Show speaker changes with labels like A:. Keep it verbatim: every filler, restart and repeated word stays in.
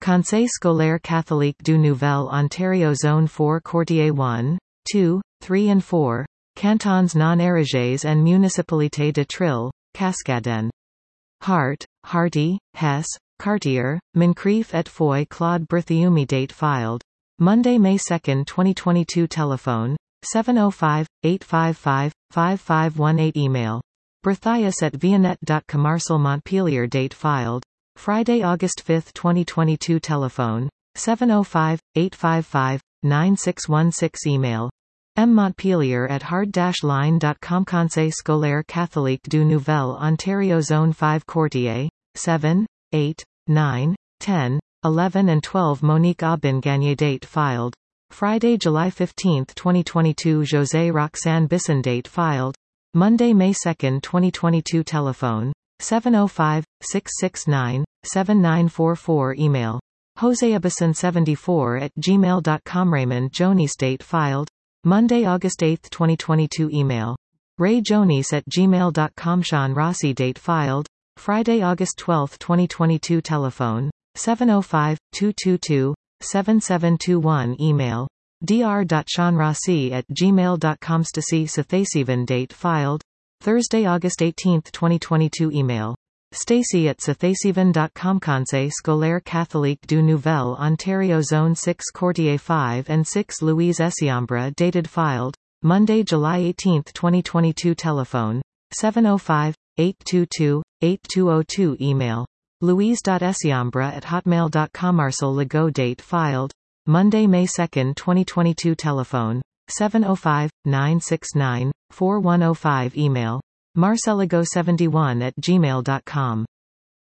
A: Conseil scolaire catholique du Nouvel Ontario Zone four Quartier one, two, three and four, Cantons non érigés and Municipalité de Trille, Cascaden. Hart, Harty, Hess, Cartier, Moncrief et Foy Claude Berthiaume. Date filed Monday, May second, twenty twenty-two. Telephone seven oh five, eight five five, five five one eight. Email berthias at vianet dot com. Marcel Montpelier. Date filed Friday, August fifth, twenty twenty-two. Telephone seven oh five, eight five five, nine six one six. Email m montpelier at hard dash line dot com. Conseil scolaire catholique du Nouvel Ontario Zone five Quartier seven, eight, nine, ten, eleven and twelve. Monique Aubin Gagné. Date filed Friday, July fifteenth, twenty twenty-two. José Roxanne Bisson. Date filed Monday, May second, twenty twenty-two. Telephone seven oh five, six six nine, seven nine four four. Email joseabisson seventy-four at gmail dot com. Raymond Jonis. Date filed Monday, August eighth, twenty twenty-two. Email ray jonis at gmail dot com. Sean Rossi. Date filed Friday, August twelfth, twenty twenty-two. Telephone seven oh five, two two two, seven seven two one. Email dr dot sean rossi at gmail dot com. Stacy Sathasivan. Date filed Thursday, August eighteenth, twenty twenty-two. Email stacy at sathasivan dot com. Conseil scolaire catholique du Nouvel Ontario Zone six Quartier five and six Louise Essiambre. Dated filed Monday, July eighteenth, twenty twenty-two. Telephone seven oh five, eight two two, eight two oh two. Email louise dot essiambre at hotmail dot com. Marcel Legault. Date filed Monday, May second, twenty twenty-two. Telephone seven oh five, nine six nine, four one oh five. Email marceligo seventy-one at gmail dot com.